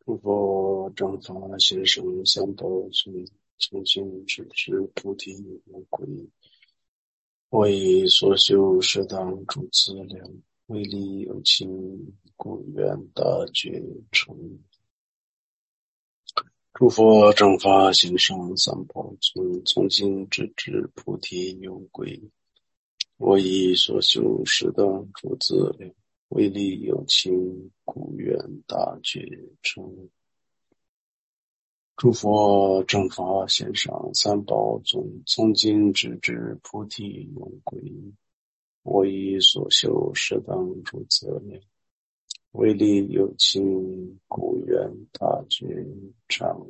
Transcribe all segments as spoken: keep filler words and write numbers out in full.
诸佛正法先生三宝从从今直至菩提无归，为所修适当诸资粮，为利有情，故愿大觉成。诸佛正法先生三宝从从今直至菩提有归，为所修适当诸资粮，为利有情，故愿大觉成。诸佛正法先上三宝宗，从今直至菩提永归，我以所修适当诸资粮，为利有情，故愿大觉成。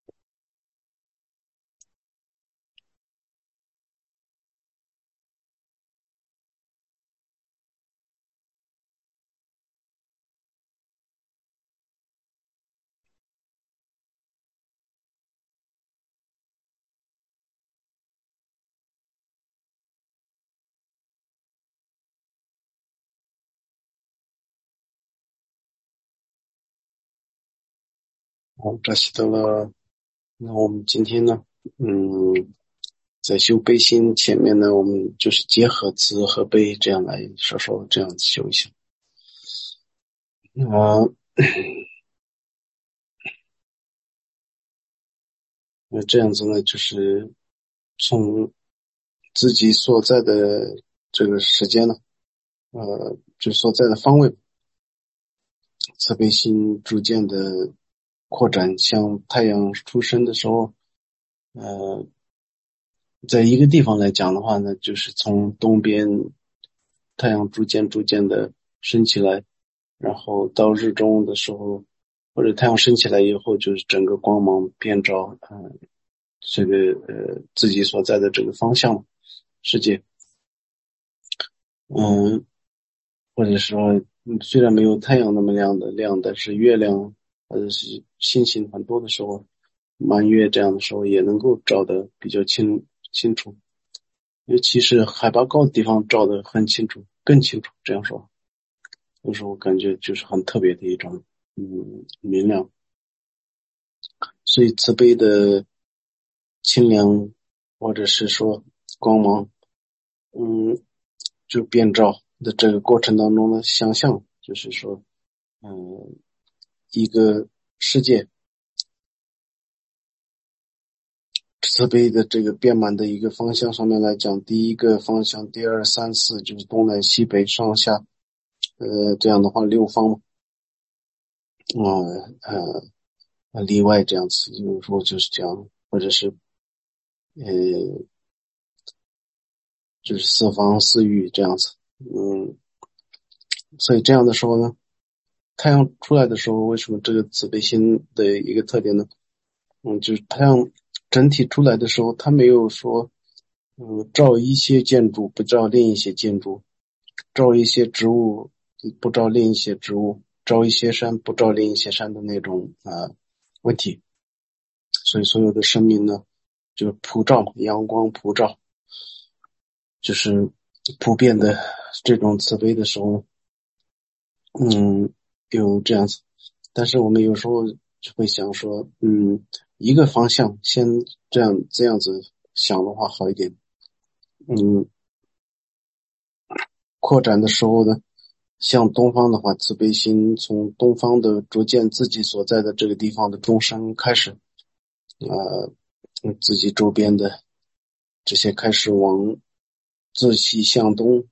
好，扎西德勒。那我们今天呢，嗯，在修悲心前面呢，我们就是结合慈和悲这样来说说，这样子修一下。啊，那这样子呢，就是从自己所在的这个时间呢，呃，就所在的方位，慈悲心逐渐的扩展，像太阳出生的时候，呃，在一个地方来讲的话呢，就是从东边太阳逐渐逐渐的升起来，然后到日中的时候，或者太阳升起来以后，就是整个光芒遍照，呃，这个呃自己所在的这个方向世界，嗯，或者说，嗯虽然没有太阳那么亮的亮，但是月亮或者是星星很多的时候，满月这样的时候也能够照得比较清清楚，尤其是海拔高的地方照得很清楚，更清楚。这样说，有时候我感觉就是很特别的一种嗯明亮，所以慈悲的清凉，或者是说光芒，嗯，就遍照的这个过程当中呢，想象就是说，嗯，一个世界慈悲的这个遍满的一个方向上面来讲，第一个方向，第二、三、四就是东南西北上下，呃，这样的话六方，呃呃例外这样子，有时候就是这样，或者是呃就是四方四域这样子，嗯，所以这样的时候呢，太阳出来的时候，为什么这个慈悲心的一个特点呢？嗯，就是太阳整体出来的时候，它没有说，嗯，照一些建筑不照另一些建筑，照一些植物不照另一些植物，照一些山不照另一些山的那种啊、呃、问题。所以所有的生命呢，就普照，阳光普照，就是普遍的这种慈悲的时候，嗯，有这样子。但是我们有时候就会想说，嗯，一个方向先这样这样子想的话好一点。嗯，扩展的时候呢，向东方的话，慈悲心从东方的逐渐自己所在的这个地方的众生开始，呃，自己周边的这些开始往自西向东，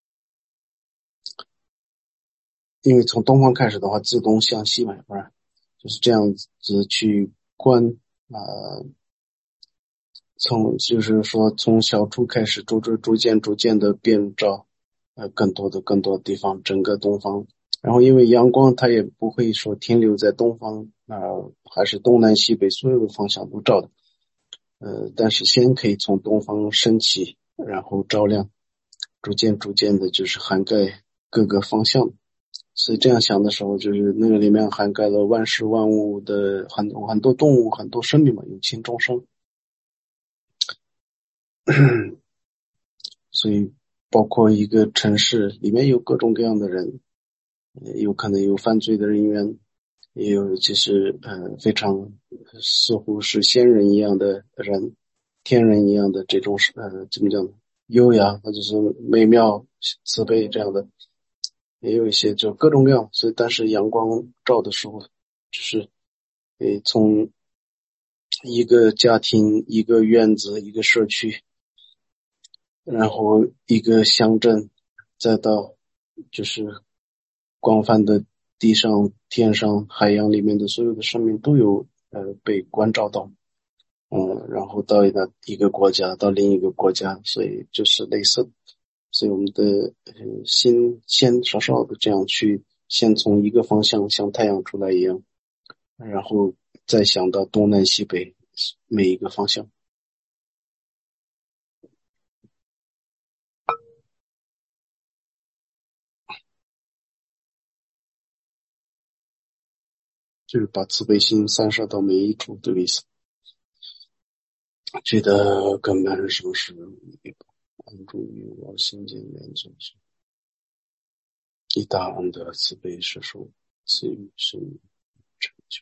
因为从东方开始的话，自东向西嘛，不是，就是这样子去观，呃，从就是说从小处开始，逐逐逐渐逐渐的遍照，呃，更多的更多的地方，整个东方。然后因为阳光它也不会说停留在东方，呃，还是东南西北所有的方向都照的，呃，但是先可以从东方升起，然后照亮，逐渐逐渐的就是涵盖各个方向。所以这样想的时候，就是那个里面涵盖了万事万物的很多很多动物，很多生命嘛，有情众生。所以包括一个城市里面有各种各样的人，有可能有犯罪的人员， 也有就是呃非常似乎是仙人一样的人，天人一样的这种呃怎么讲呢？优雅或者是美妙、慈悲这样的，也有一些就各种各样。所以，但是阳光照的时候，就是诶从一个家庭、一个院子、一个社区，然后一个乡镇，再到就是广泛的地上、天上、海洋里面的所有的生命都有呃被关照到。嗯，然后到一个一个国家，到另一个国家，所以就是类似，所以我们的呃心先稍稍的这样去，先从一个方向像太阳出来一样，然后再想到东南西北每一个方向，就是把慈悲心散射到每一处这个意思。觉得根本上是帮助于我心间连接，以大恩的慈悲施受赐予生命成就。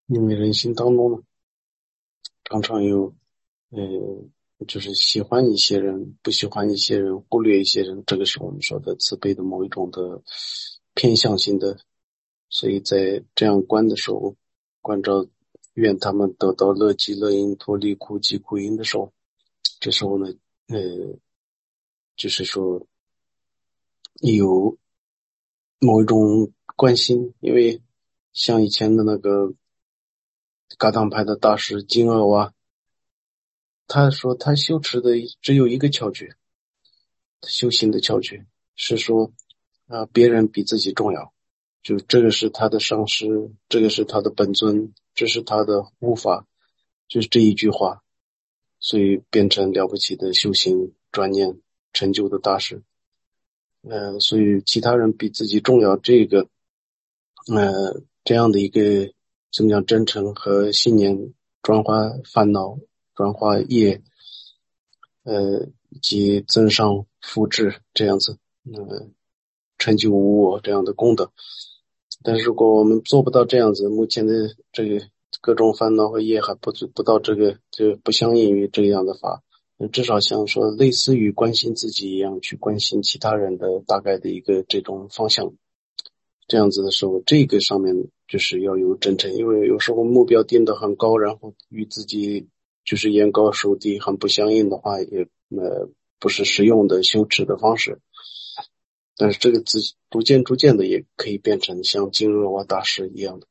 因为人心当中呢，常常有，呃，就是喜欢一些人，不喜欢一些人，忽略一些人，这个是我们说的慈悲的某一种的偏向性的。所以在这样观的时候，观照愿他们得到乐极乐因，脱离苦集苦因的时候，这时候呢，呃，就是说有某一种关心，因为像以前的那个噶当派的大师金额瓦，他说他修持的只有一个窍诀，修行的窍诀是说，啊、呃别人比自己重要，就这个是他的上师，这个是他的本尊，这是他的护法，就是这一句话，所以变成了不起的修行专念成就的大师。呃，所以其他人比自己重要，这个，呃，这样的一个怎么讲真诚和信念，转化烦恼，转化业，呃，以及增上福智这样子，呃，成就无我这样的功德。但是如果我们做不到这样子，目前的这个各种烦恼和业还不不到这个，就不相应于这样的法。至少像说类似于关心自己一样去关心其他人的大概的一个这种方向，这样子的时候，这个上面就是要有真诚，因为有时候目标定得很高，然后与自己就是眼高手低很不相应的话，也呃不是实用的修持的方式。但是这个自逐渐逐渐的也可以变成像金若瓦大师一样的，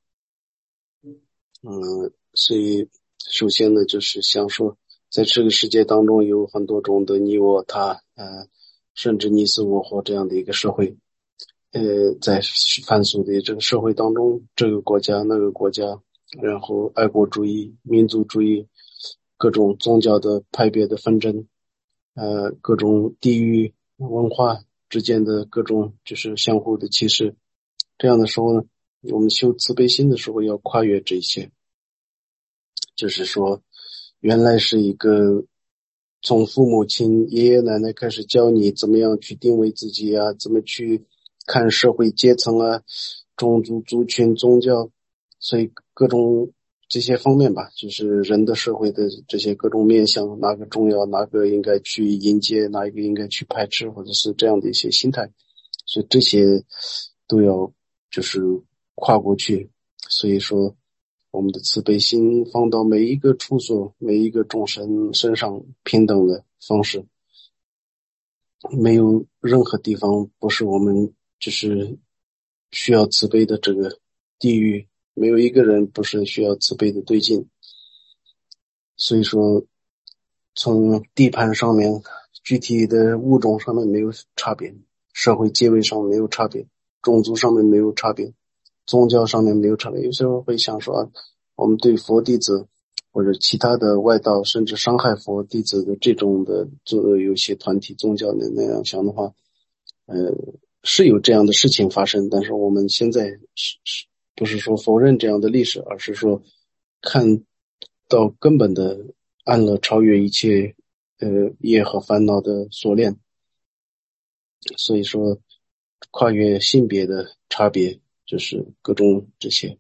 嗯，所以首先呢，就是想说，在这个世界当中有很多种的你我他，呃，甚至你死我活这样的一个社会，呃，在繁俗的这个社会当中，这个国家那个国家，然后爱国主义、民族主义，各种宗教的派别的纷争，呃，各种地域文化之间的各种就是相互的歧视，这样的时候呢，我们修慈悲心的时候要跨越这些。就是说，原来是一个从父母亲、爷爷奶奶开始教你怎么样去定位自己啊，怎么去看社会阶层啊、种族、族群、宗教，所以各种这些方面吧，就是人的社会的这些各种面向，哪个重要，哪个应该去迎接，哪一个应该去排斥，或者是这样的一些心态，所以这些都要就是跨过去。所以说，我们的慈悲心放到每一个处所、每一个众生身上平等的方式，没有任何地方不是我们就是需要慈悲的这个地狱，没有一个人不是需要慈悲的对境。所以说，从地盘上面、具体的物种上面没有差别，社会阶位上没有差别，种族上面没有差别，宗教上面没有差别。有时候会想说，我们对佛弟子或者其他的外道，甚至伤害佛弟子的这种的，这有些团体宗教的那样想的话，呃，是有这样的事情发生，但是我们现在是是不是说否认这样的历史，而是说看到根本的安乐超越一切呃业和烦恼的锁链。所以说跨越性别的差别，就是各种这些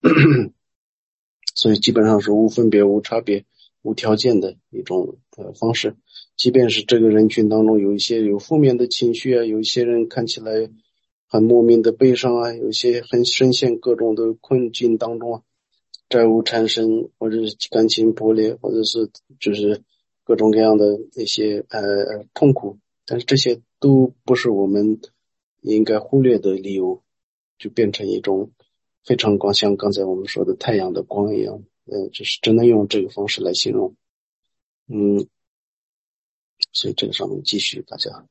所以基本上是无分别、无差别、无条件的一种呃方式。即便是这个人群当中有一些有负面的情绪啊，有一些人看起来很莫名的悲伤啊，有一些很深陷各种的困境当中啊，债务缠身，或者是感情破裂，或者是就是各种各样的一些呃痛苦，但是这些都不是我们应该忽略的理由，就变成一种非常光，像刚才我们说的太阳的光一样，呃，就是只能用这个方式来形容。嗯，所以这个上面继续大家。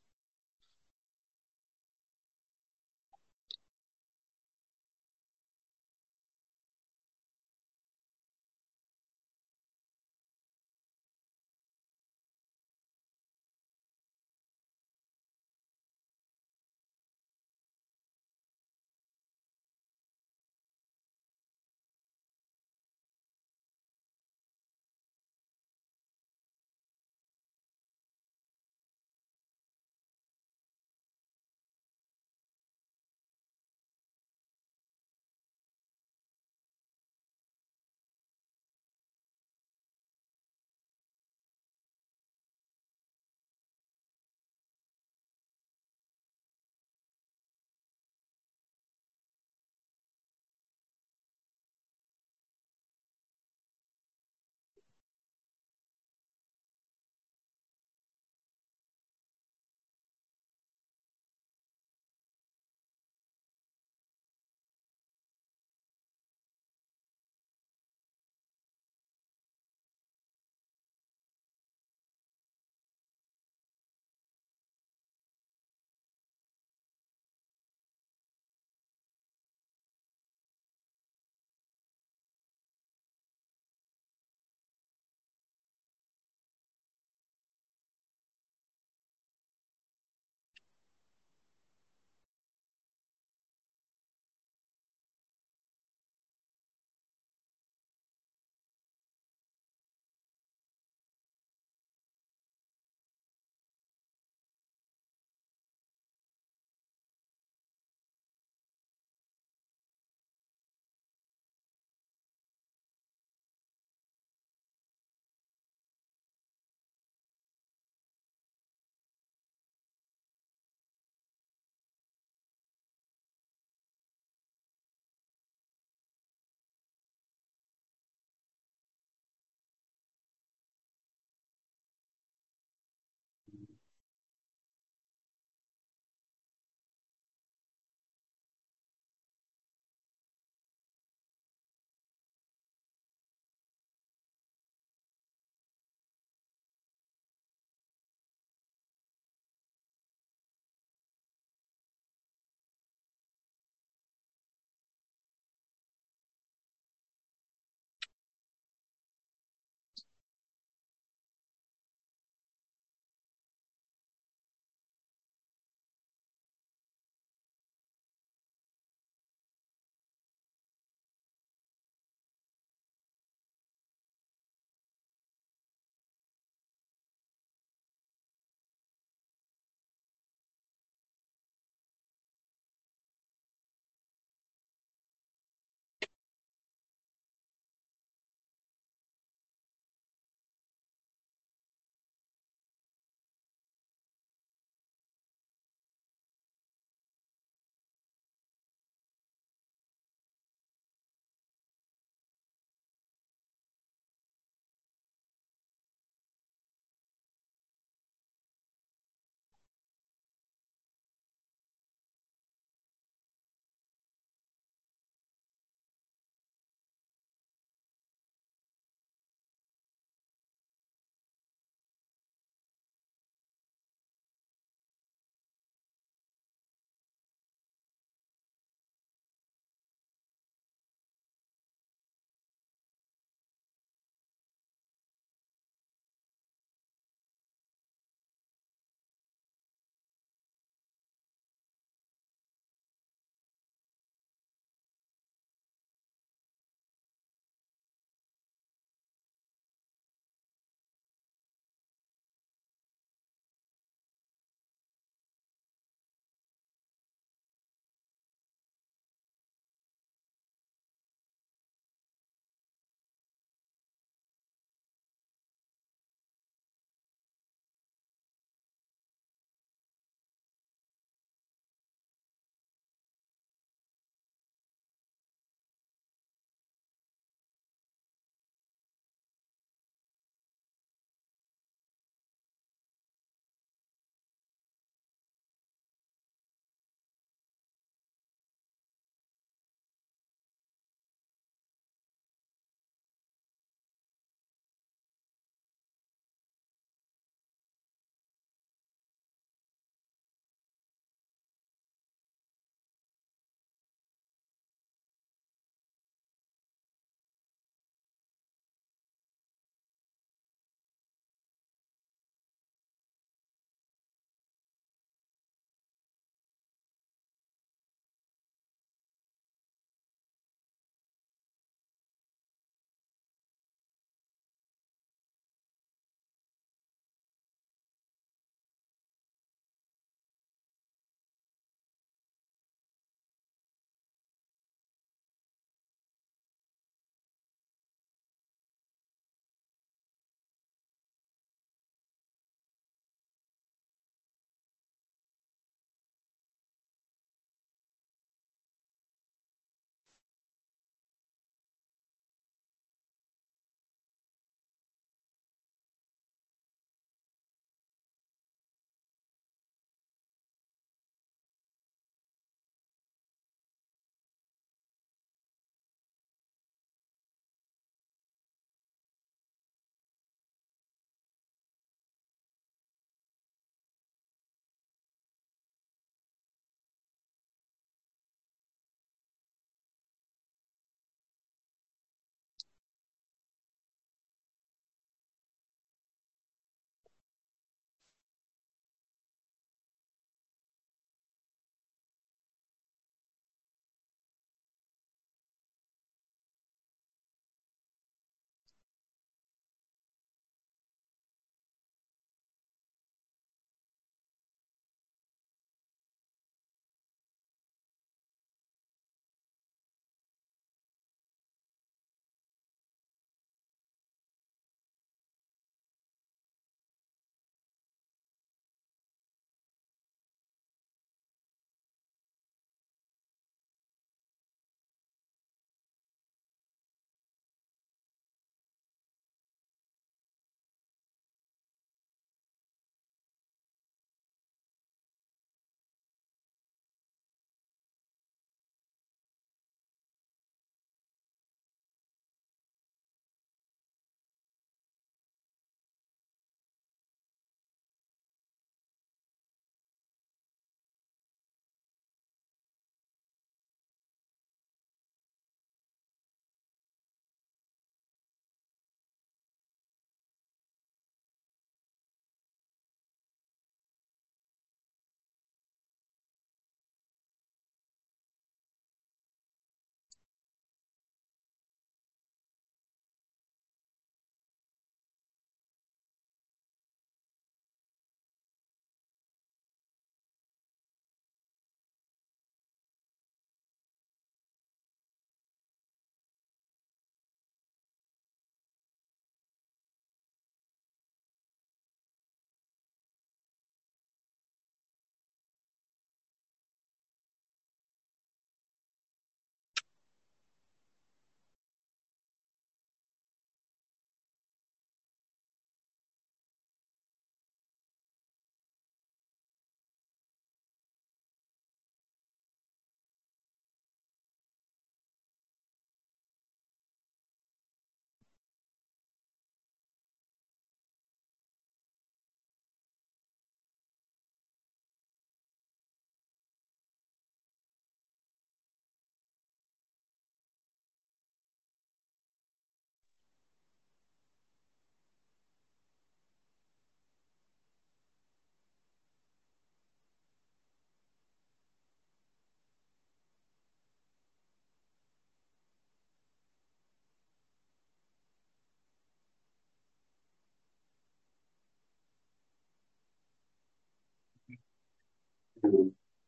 嗯，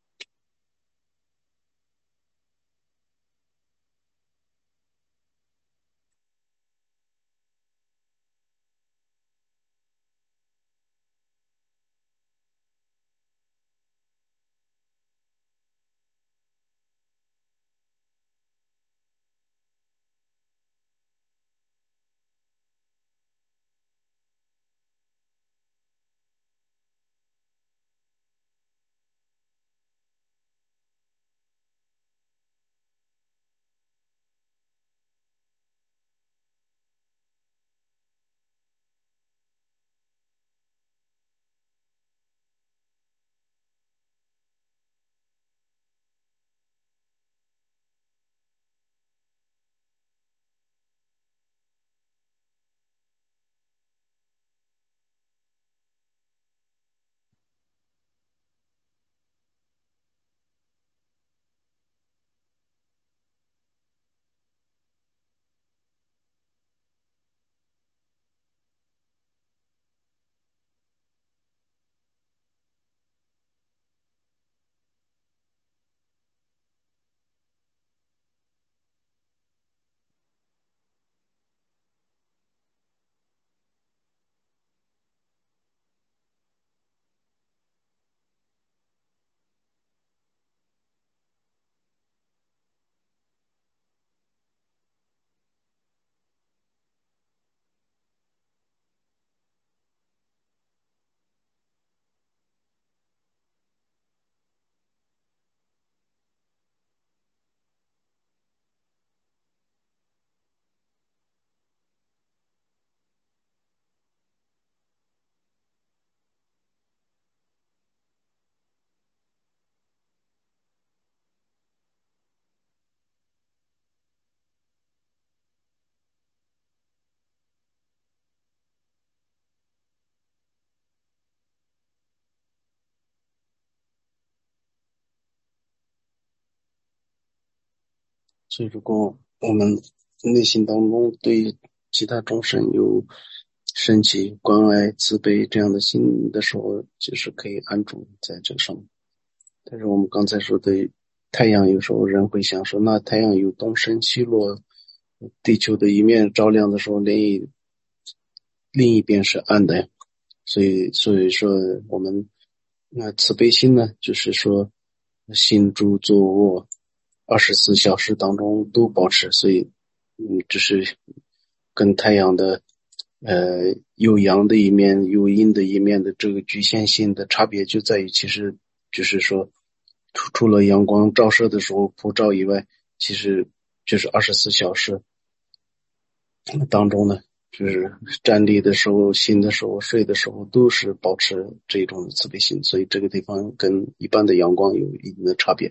所以如果我们内心当中对其他众生有升起关爱、慈悲这样的心的时候，就是可以安住在这个上面。但是我们刚才说的太阳，有时候人会想说，那太阳有东升西落，地球的一面照亮的时候，另一另一边是暗的呀。所以所以说我们那慈悲心呢，就是说心住坐卧二十四小时当中都保持。所以嗯，这是跟太阳的呃有阳的一面有阴的一面的这个局限性的差别，就在于其实就是说除除了阳光照射的时候普照以外，其实就是二十四小时当中呢，就是站立的时候、醒的时候、睡的时候，都是保持这种慈悲心。所以这个地方跟一般的阳光有一定的差别。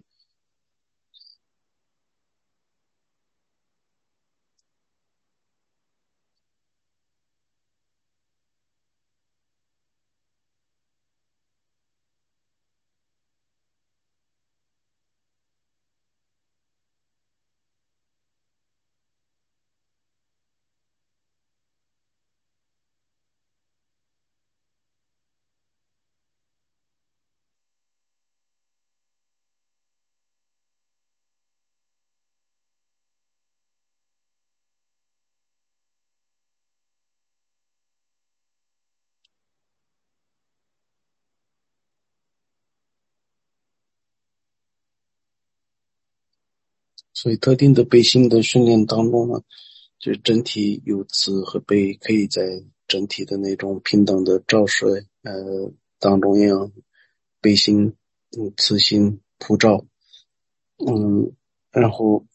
所以特定的悲心的训练当中呢，就是整体有慈和悲，可以在整体的那种平等的照射呃当中一样，悲心、嗯慈心普照。嗯，然后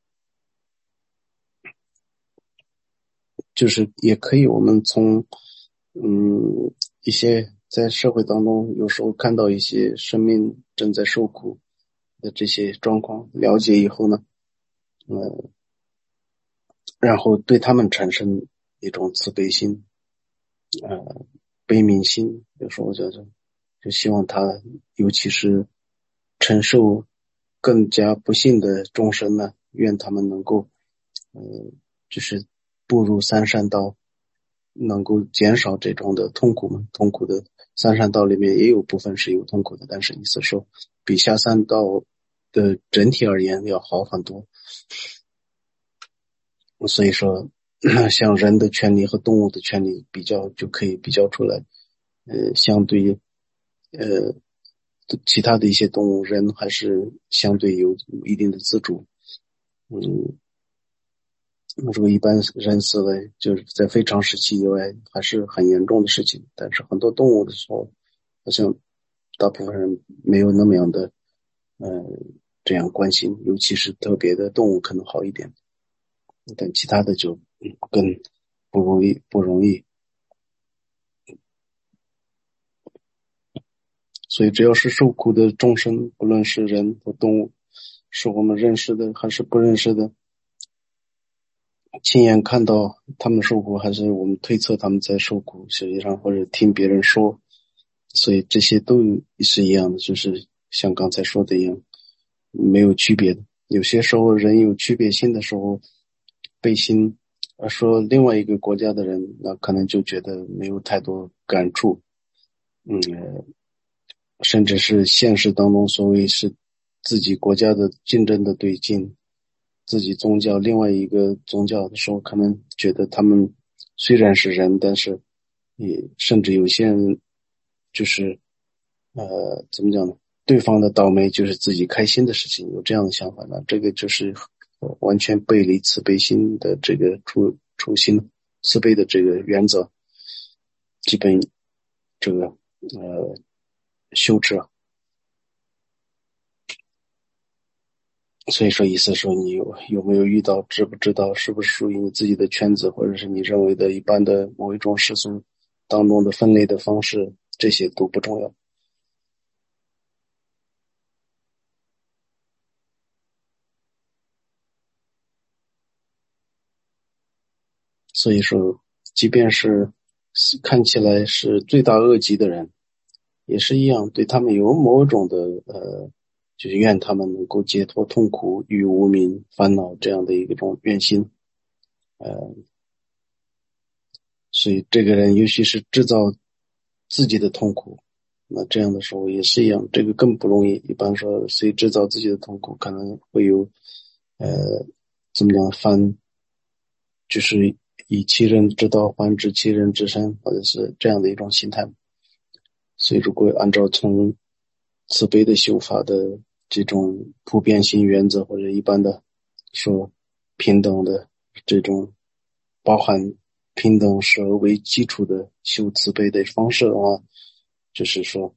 就是也可以我们从嗯一些在社会当中有时候看到一些生命正在受苦的这些状况，了解以后呢，呃，然后对他们产生一种慈悲心，呃，悲悯心。有时候叫做，就希望他，尤其是承受更加不幸的众生呢，愿他们能够，呃，就是步入三善道，能够减少这种的痛苦嘛，痛苦的三善道里面也有部分是有痛苦的，但是意思说比下三道的整体而言要好很多。所以说像人的权利和动物的权利比较，就可以比较出来，呃，相对于呃其他的一些动物，人还是相对有一定的自主。嗯，如果一般人死了，就是在非常时期以外，还是很严重的事情。但是很多动物的时候，好像大部分人没有那么样的，呃，这样关心，尤其是特别的动物可能好一点，但其他的就嗯更不容易，不容易。所以只要是受苦的众生，不论是人或动物，是我们认识的还是不认识的，亲眼看到他们受苦，还是我们推测他们在受苦，实际上或者听别人说，所以这些都是一样的，就是像刚才说的一样，没有区别的。有些时候人有区别心的时候，背心呃说另外一个国家的人，那可能就觉得没有太多感触。嗯，甚至是现实当中所谓是自己国家的竞争的对境，自己宗教另外一个宗教的时候，可能觉得他们虽然是人，但是也甚至有些人就是呃怎么讲呢？对方的倒霉就是自己开心的事情，有这样的想法呢？这个就是完全背离慈悲心的这个初初心，慈悲的这个原则，基本这个呃修持啊。所以说意思说你有有没有遇到，知不知道，是不是属于你自己的圈子，或者是你认为的一般的某一种世俗当中的分类的方式，这些都不重要。所以说即便是看起来是罪大恶极的人，也是一样，对他们有某种的呃就是愿他们能够解脱痛苦与无明烦恼这样的一种愿心。呃所以这个人尤其是制造自己的痛苦，那这样的时候也是一样，这个更不容易。一般说谁制造自己的痛苦，可能会有呃怎么讲翻，就是以其人之道还治其人之身，或者是这样的一种心态。所以如果按照从慈悲的修法的这种普遍性原则，或者一般的说平等的这种包含平等是为基础的修慈悲的方式的话，就是说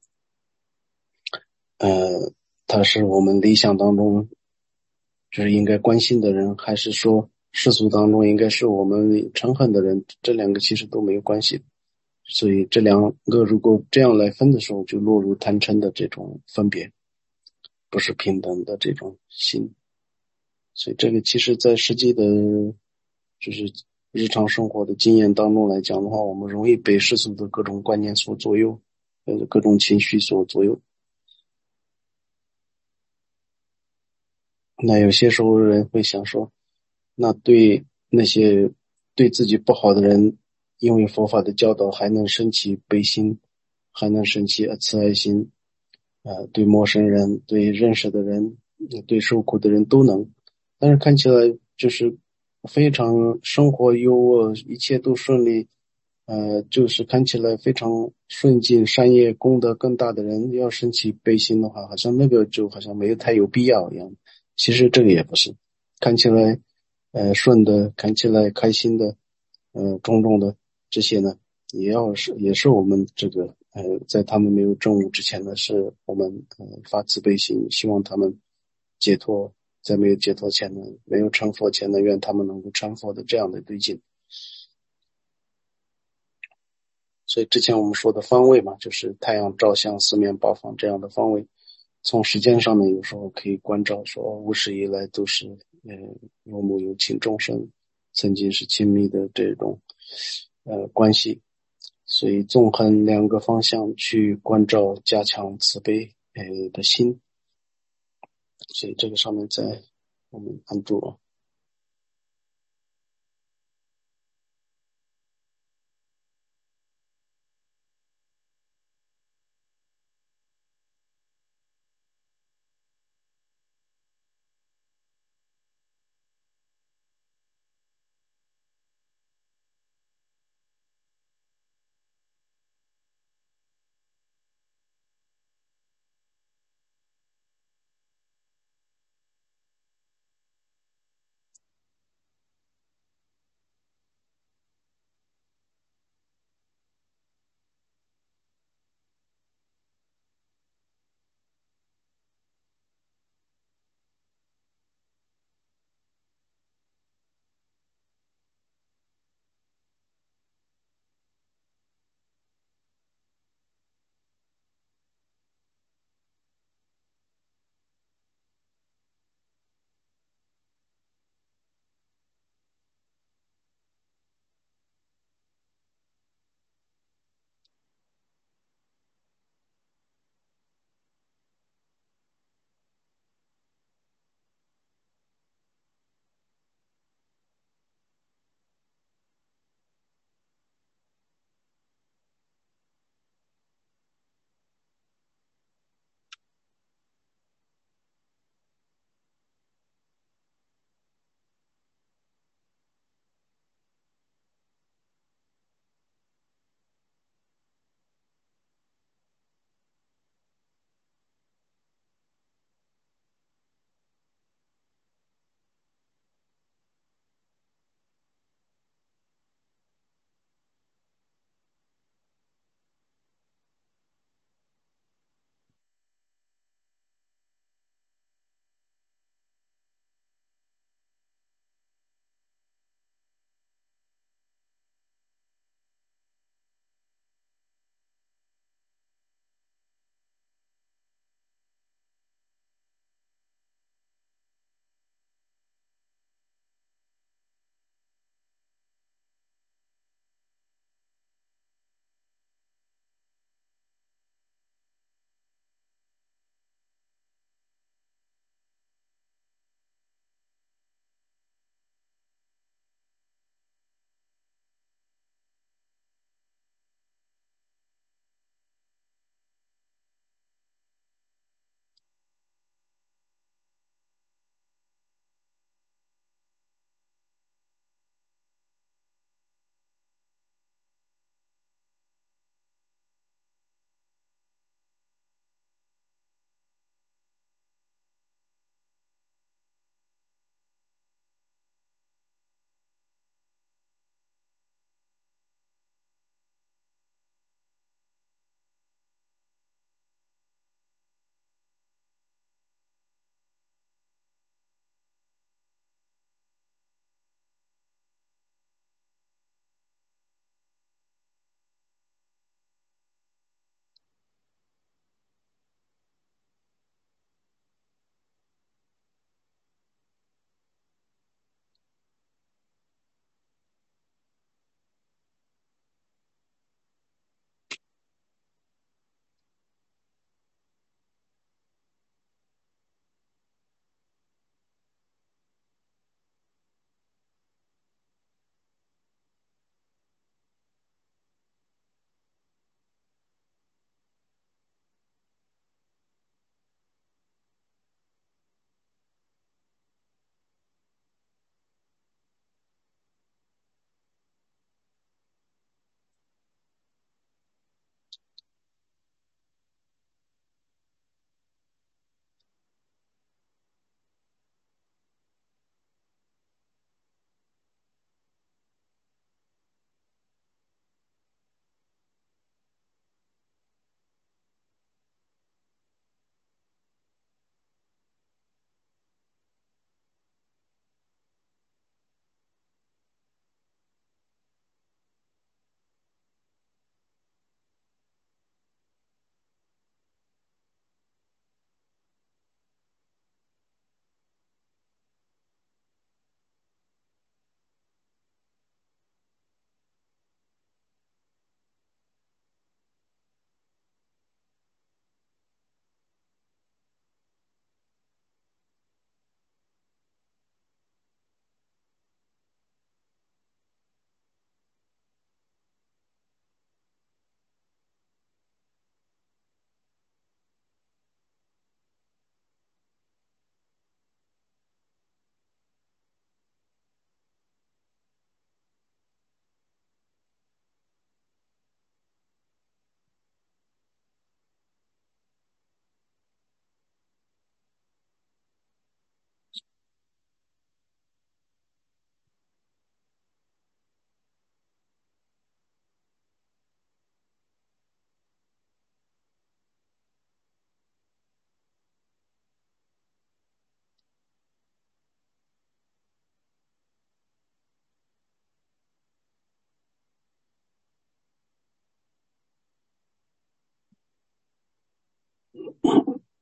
呃它是我们理想当中就是应该关心的人，还是说世俗当中应该是我们嗔恨的人，这两个其实都没有关系。所以这两个如果这样来分的时候，就落入贪嗔的这种分别，不是平等的这种心。所以这个其实在实际的就是日常生活的经验当中来讲的话，我们容易被世俗的各种观念所左右，呃，各种情绪所左右。那有些时候人会想说，那对那些对自己不好的人，因为佛法的教导还能升起悲心，还能升起慈爱心，呃，对陌生人，对认识的人，对受苦的人都能。但是看起来就是非常生活优渥，一切都顺利，呃，就是看起来非常顺境，善业功德更大的人，要升起悲心的话，好像那个就好像没有太有必要一样。其实这个也不是，看起来呃顺的，看起来开心的，呃种种的这些呢，也要是也是我们这个呃在他们没有证悟之前呢，是我们呃发慈悲心，希望他们解脱，在没有解脱前呢，没有成佛前呢，愿他们能够成佛的这样的对境。所以之前我们说的方位嘛，就是太阳照向四面八方这样的方位。从时间上面有时候可以关照说，无始以来都是呃有母有情众生，曾经是亲密的这种呃关系，所以纵横两个方向去关照加强慈悲呃的心，所以这个上面在我们安住啊。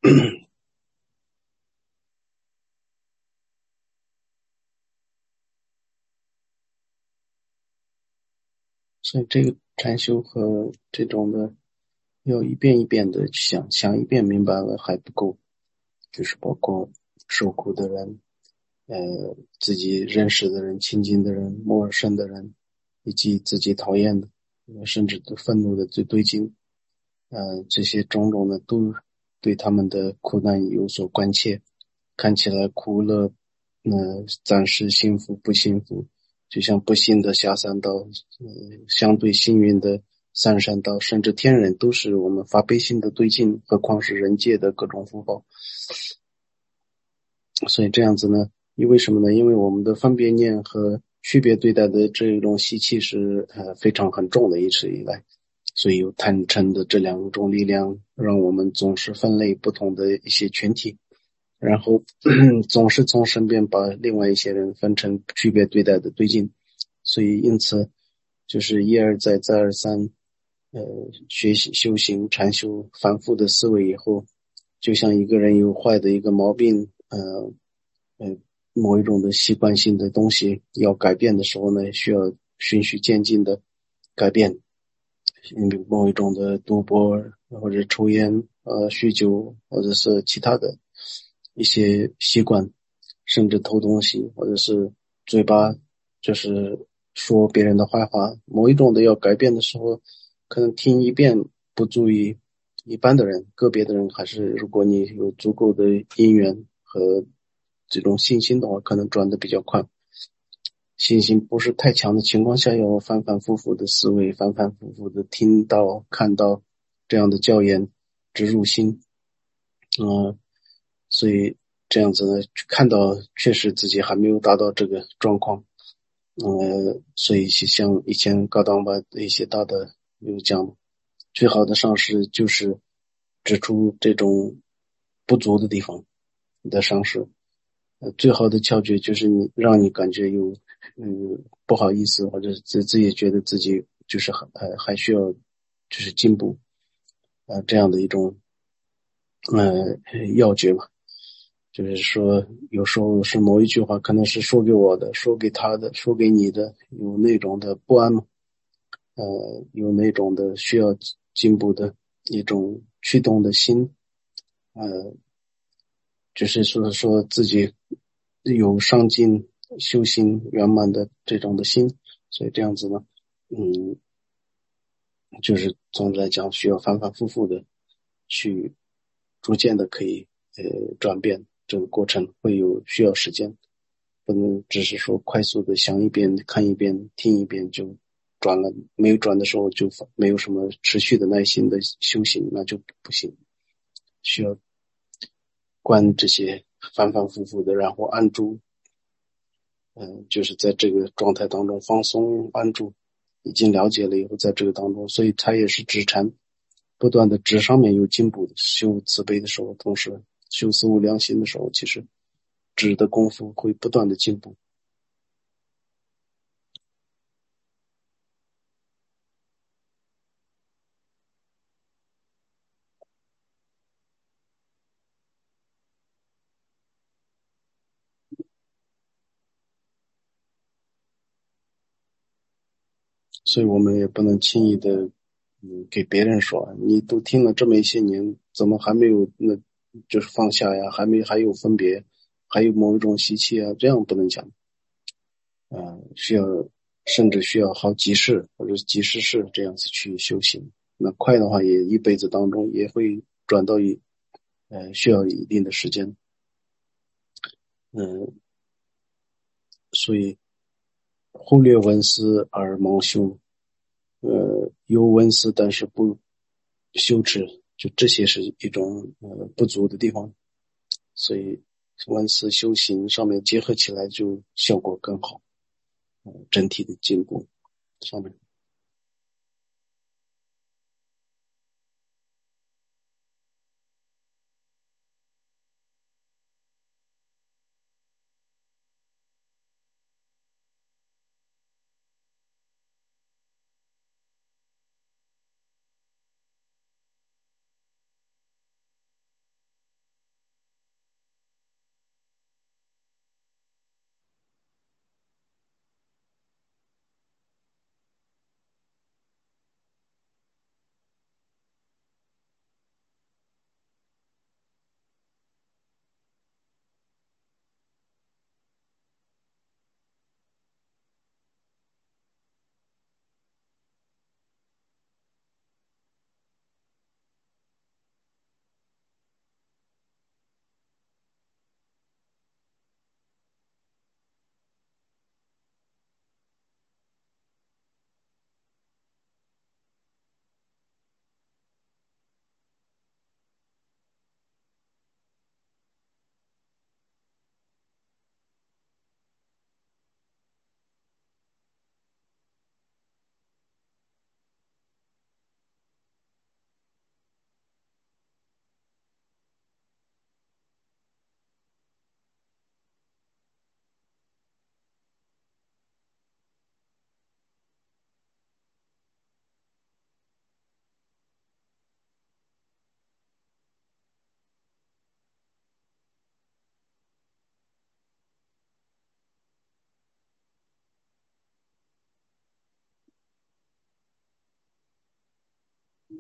所以这个禅修和这种的要一遍一遍的想，想一遍明白了还不够，就是包括受苦的人，呃，自己认识的人、亲近的人、陌生的人，以及自己讨厌的，甚至对愤怒的最对劲，呃，这些种种的都对他们的苦难有所关切，看起来苦乐，呃，暂时幸福不幸福，就像不幸的下三道，呃，相对幸运的上山道，甚至天人都是我们发悲心的对境，何况是人界的各种福报。所以这样子呢，因为什么呢？因为我们的分别念和区别对待的这种习气是呃非常很重的，一直以来，所以有贪嗔的这两种力量，让我们总是分类不同的一些群体，然后总是从身边把另外一些人分成区别对待的对境，所以因此就是一而再再而三，呃，学习修行禅修反复的思维以后，就像一个人有坏的一个毛病，呃呃，某一种的习惯性的东西要改变的时候呢，需要循序渐进的改变。嗯，某一种的赌博或者抽烟、呃酗酒，或者是其他的一些习惯，甚至偷东西，或者是嘴巴就是说别人的坏话，某一种的要改变的时候，可能听一遍不足以一般的人，个别的人还是如果你有足够的因缘和这种信心的话，可能转的比较快。信心不是太强的情况下，要反反复复的思维，反反复复的听到、看到这样的教言植入心，嗯、呃，所以这样子呢，看到确实自己还没有达到这个状况，呃，所以像以前高档吧的一些大的有讲，最好的上师就是指出这种不足的地方的上师，呃，最好的窍诀就是你让你感觉有嗯不好意思，或者自自己觉得自己就是还还还需要就是进步，呃，这样的一种呃要诀吧。就是说，有时候是某一句话，可能是说给我的，说给他的，说给你的，有那种的不安，呃，有那种的需要进步的一种驱动的心，呃，就是说说自己有上进、修行圆满的这种的心，所以这样子呢，嗯，就是总的来讲，需要反反复复的去逐渐的可以呃转变，这个过程会有需要时间，不能只是说快速的想一遍、看一遍、听一遍就转了，没有转的时候就没有什么持续的耐心的修行，那就不行，需要观这些反反复复的，然后安住，嗯、呃，就是在这个状态当中放松安住，已经了解了以后，在这个当中，所以它也是指禅。不断的指上面有进步的，修慈悲的时候，同时修四无量心的时候，其实指的功夫会不断的进步。所以我们也不能轻易的嗯给别人说，你都听了这么一些年，怎么还没有那就是放下呀，还没还有分别，还有某一种习气啊，这样不能讲。呃，需要甚至需要好几世或者几十世这样子去修行。那快的话，也一辈子当中也会转到一呃需要一定的时间。嗯，所以忽略文思而盲修，呃，有文思但是不修持，就这些是一种呃不足的地方。所以文思修行上面结合起来，就效果更好，呃，整体的进步上面。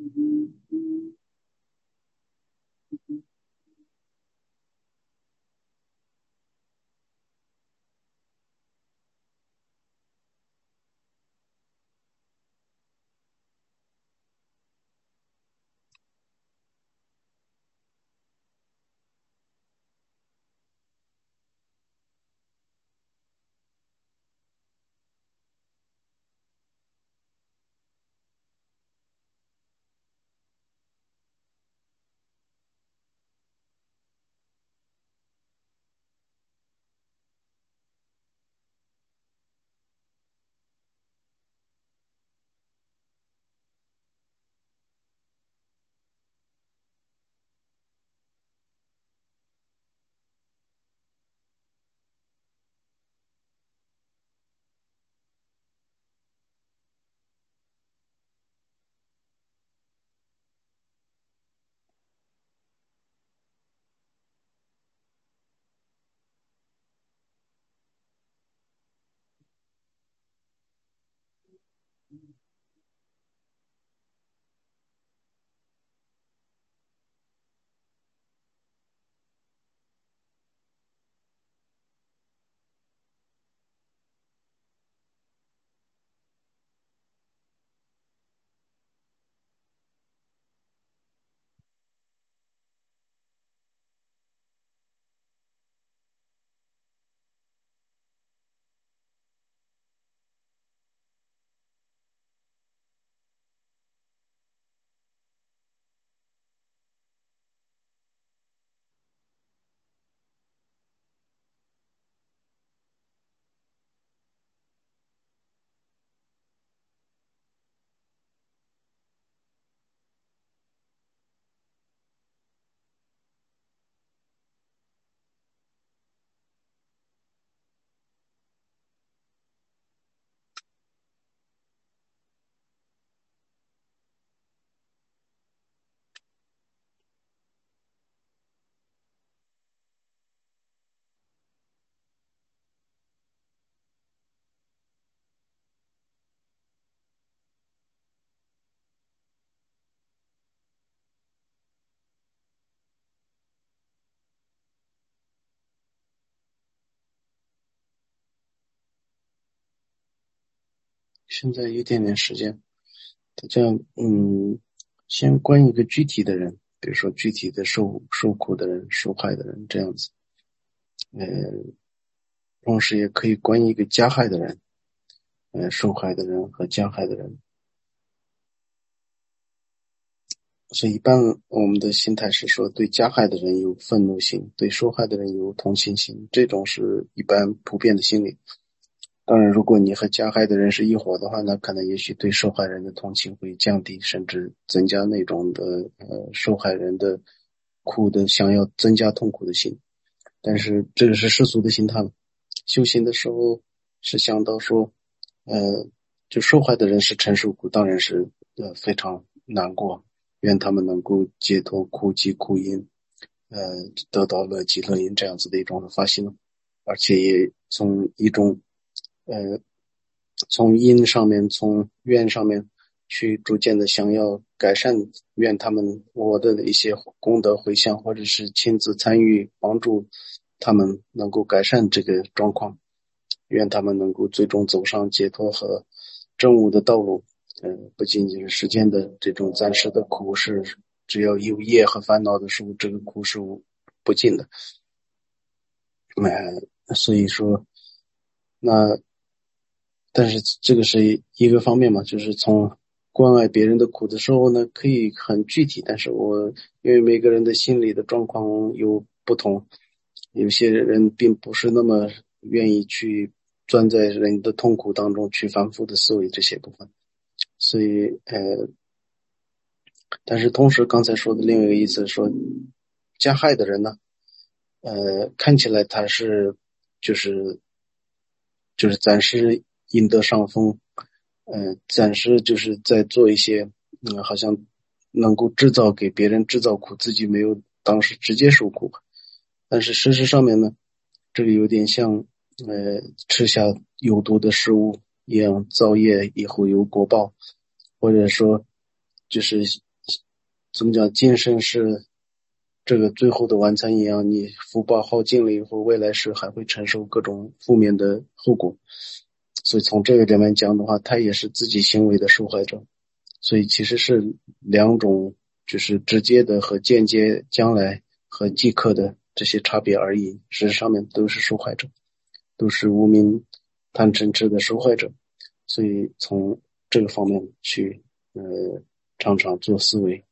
现在一点点时间，大家嗯，先观一个具体的人，比如说具体的受受苦的人、受害的人这样子，呃，同时也可以观一个加害的人，呃，受害的人和加害的人。所以一般我们的心态是说，对加害的人有愤怒心，对受害的人有同情心，这种是一般普遍的心理。当然，如果你和加害的人是一伙的话，那可能也许对受害人的同情会降低，甚至增加那种的呃受害人的苦的想要增加痛苦的心。但是这个是世俗的心态。修行的时候是想到说，呃，就受害的人是承受苦，当然是呃非常难过，愿他们能够解脱苦集苦因，呃，得到乐极乐因这样子的一种发心，而且也从一种呃，从因上面，从愿上面去逐渐的想要改善，愿他们我的一些功德回向，或者是亲自参与帮助他们能够改善这个状况，愿他们能够最终走上解脱和正悟的道路。呃，不仅仅是世间的这种暂时的苦，是只要有业和烦恼的时候，这个苦是不尽的。呃，所以说，那但是这个是一个方面嘛，就是从关爱别人的苦的时候呢，可以很具体，但是我因为每个人的心理的状况有不同，有些人并不是那么愿意去钻在人的痛苦当中去反复的思维这些部分，所以呃，但是同时刚才说的另外一个意思说，加害的人呢，呃，看起来他是就是就是暂时赢得上风，呃，暂时就是在做一些，嗯，好像能够制造给别人制造苦，自己没有当时直接受苦。但是事实上面呢，这个有点像，呃，吃下有毒的食物一样，造业以后有果报，或者说，就是怎么讲，今生是这个最后的晚餐一样，你福报耗尽了以后，未来世还会承受各种负面的后果。所以从这个里面讲的话，他也是自己行为的受害者。所以其实是两种，就是直接的和间接，将来和即刻的这些差别而已。事实上面都是受害者，都是无明贪嗔痴的受害者。所以从这个方面去呃常常做思维。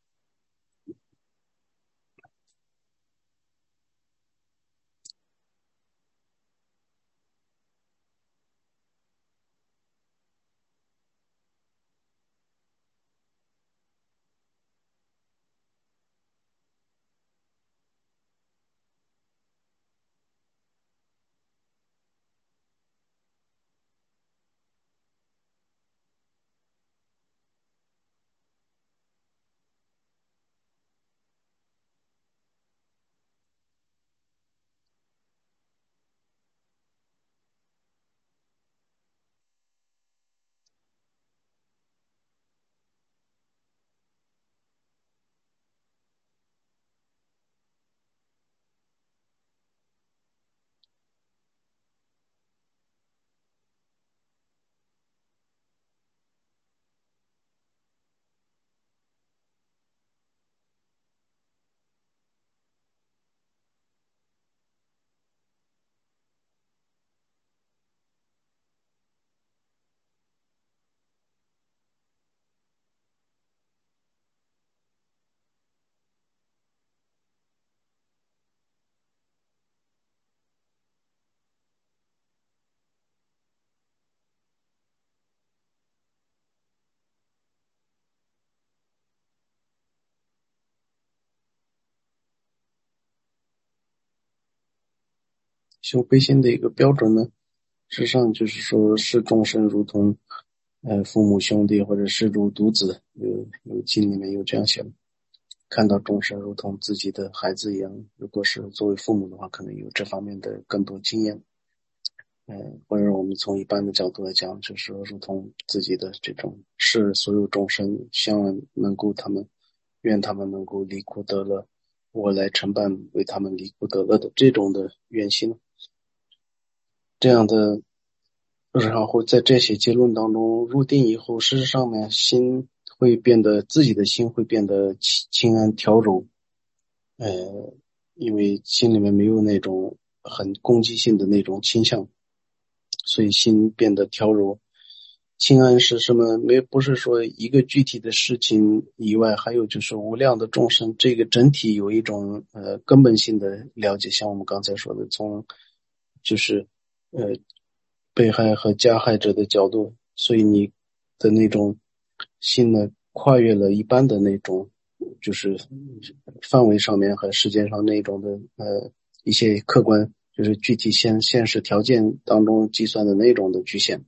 修悲心的一个标准呢，实际上就是说视众生如同呃父母兄弟，或者视如独子，有有经里面有这样写的，看到众生如同自己的孩子一样。如果是作为父母的话，可能有这方面的更多经验。嗯，或者我们从一般的角度来讲，就是说如同自己的这种视所有众生，希望能够他们愿他们能够离苦得乐，我来承办为他们离苦得乐的这种的愿心。这样的，然后在这些结论当中入定以后，事实上呢，心会变得，自己的心会变得清清安调柔。呃，因为心里面没有那种很攻击性的那种倾向，所以心变得调柔。清安是什么？没不是说一个具体的事情以外，还有就是无量的众生，这个整体有一种呃根本性的了解。像我们刚才说的，从就是呃被害和加害者的角度，所以你的那种心呢，跨越了一般的那种就是范围上面和时间上那种的呃一些客观，就是具体现现实条件当中计算的那种的局限。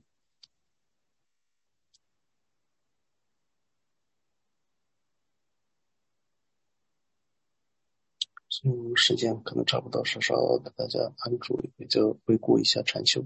嗯，时间可能差不多，稍稍给大家按住，也就回顾一下禅修。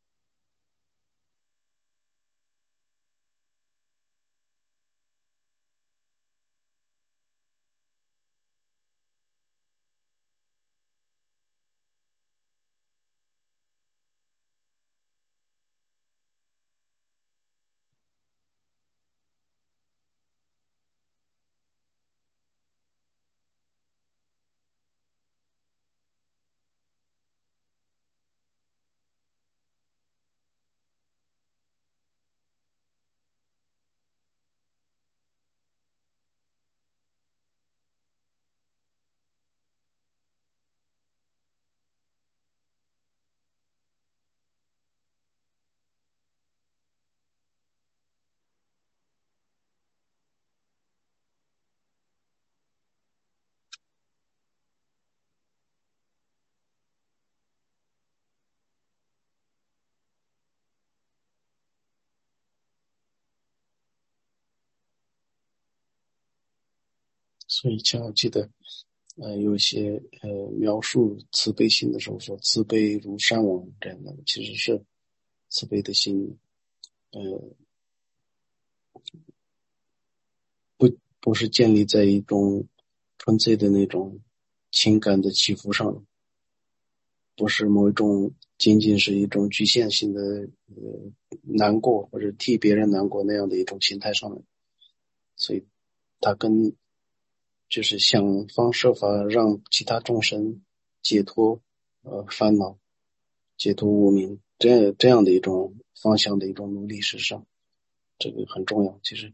所以请要记得，呃，有一些呃描述慈悲心的时候说慈悲如山王这样的，其实是慈悲的心，呃， 不是建立在一种纯粹的那种情感的起伏上，不是某一种仅仅是一种局限性的呃难过或者替别人难过那样的一种心态上的，所以他跟就是想方设法让其他众生解脱呃烦恼，解脱无明，这样这样的一种方向的一种努力，事实上这个很重要。其实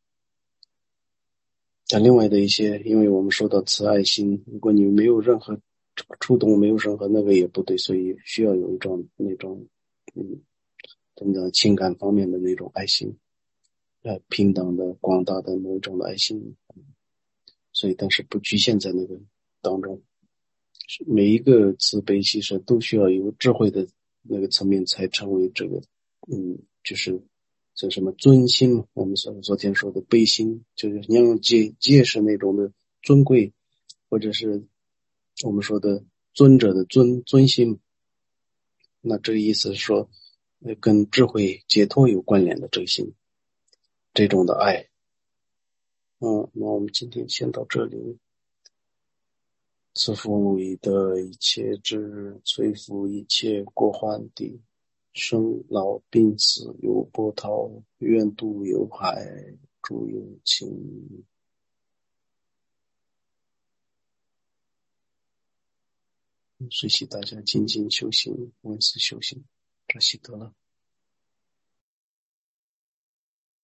但另外的一些，因为我们说到慈爱心，如果你没有任何触动，没有任何那个也不对，所以需要有一种那种嗯怎么讲情感方面的那种爱心，呃平等的广大的某一种的爱心，所以但是不局限在那个当中，每一个慈悲其实都需要有智慧的那个层面才成为这个嗯就是叫什么尊心，我们所昨天说的悲心，就是你要借借是那种的尊贵，或者是我们说的尊者的尊尊心，那这个意思是说呃跟智慧解脱有关联的这个心，这种的爱。嗯，那我们今天先到这里。自负以德一切智，摧伏一切过患地。生老病死有波涛，愿度有海，诸有情。随喜大家精进修行，闻思修行，这习得了。